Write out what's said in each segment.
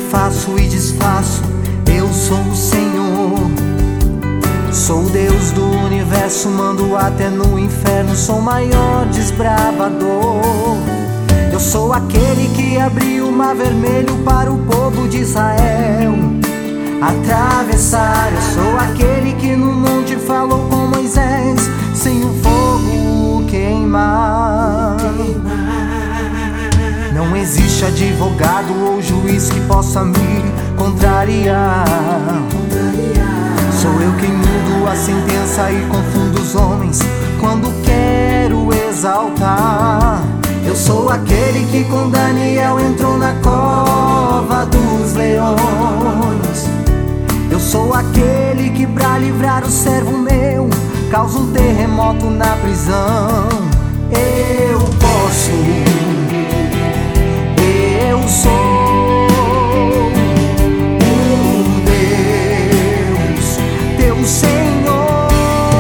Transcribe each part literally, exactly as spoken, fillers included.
faço e desfaço, eu sou o Senhor. Sou o Deus do universo, mando até no inferno, sou o maior desbravador. Eu sou aquele que abriu o mar vermelho para o povo de Israel atravessar. Eu sou aquele que no monte falou com Moisés, sem o fogo queimar. Não existe advogado ou juiz que possa me contrariar. Sou eu quem mudo a sentença e confundo os homens quando quero exaltar. Eu sou aquele que com Daniel entrou na cova dos leões. Eu sou aquele que pra livrar o servo meu causa um terremoto na prisão. Eu posso, eu sou o Deus, teu Senhor.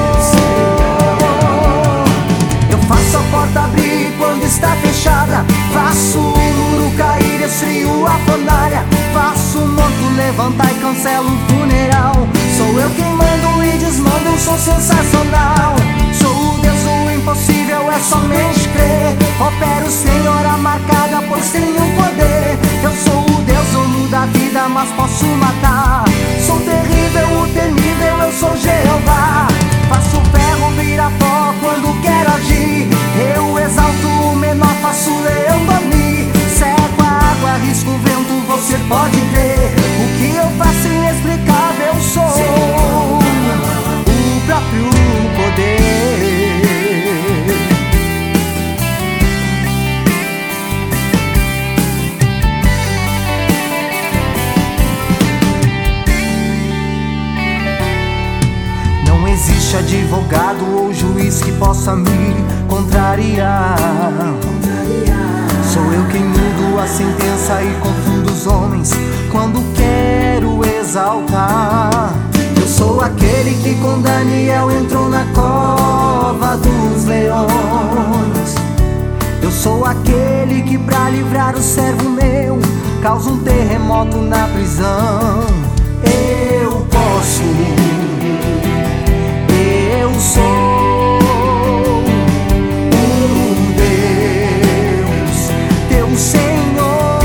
Eu faço a porta abrir quando está fechada, faço o muro cair, esfrio a fornalha, faço o morto levantar e cancelo o funeral. Sou eu quem mando e desmando, eu sou sensacional. Sou o Deus do impossível, é somente crer. Opero sem hora marcada, pois tenho poder. Eu sou o Deus dono da vida, mas posso matar. Sou terrível, o temível, eu sou Jeová. Faço ferro virar pó quando quero agir. Eu exalto o menor, faço o leão dormir. Seco a água, arrisco o vento, você pode crer. O que eu faço inexplicável, eu sou o próprio poder. Não existe advogado ou juiz que possa me contrariar. Sou eu quem mudo a sentença e confundo os homens quando quero exaltar. Eu sou aquele que com Daniel entrou na cova dos leões. Eu sou aquele que pra livrar o servo meu causa um terremoto na prisão. Eu posso, eu sou Senhor.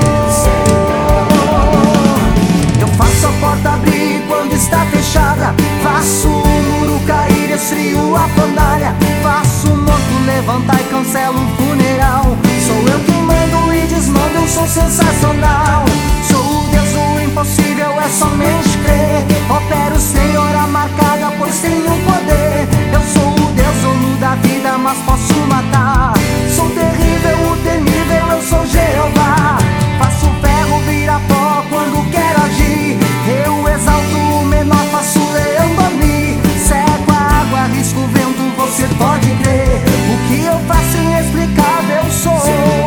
Eu faço a porta abrir quando está fechada, faço o muro cair, esfrio a fornalha, faço o morto levantar e cancelo o funeral. Sou eu quem mando e desmando, eu sou sensacional. Sou o Deus do impossível, é somente crer. Opero sem hora marcada, pois tenho poder. Eu sou o Deus dono da vida, mas posso matar. Sou terrível, o temível, eu sou Jeová. Faço ferro virar pó quando quero agir. Eu exalto o menor, faço o leão dormir. Seco a água, arrisco o vento, você pode crer. O que eu faço inexplicável, eu sou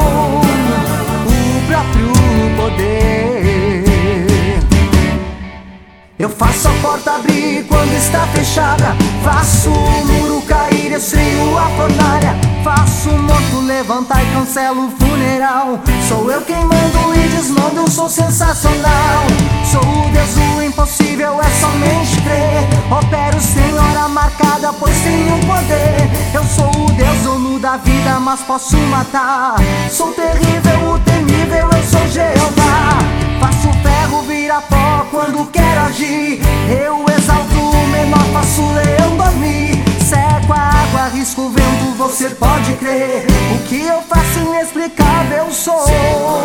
o próprio poder. Eu faço a porta abrir quando está fechada, faço o muro cair, esfrio a fornalha, faço o morto levantar e cancelo o funeral. Sou eu quem mando e desmando, eu sou sensacional. Sou o Deus do impossível, é somente crer. Opero sem hora marcada, pois tenho poder. Eu sou o Deus dono da vida, mas posso matar. Sou terrível, o temível, eu sou Jeová. Faço ferro virar pó quando quero agir. Eu exalto o menor, faço o leão dormir. Seco a água, arrisco o vento, você pode crer. O que eu faço inexplicável, eu sou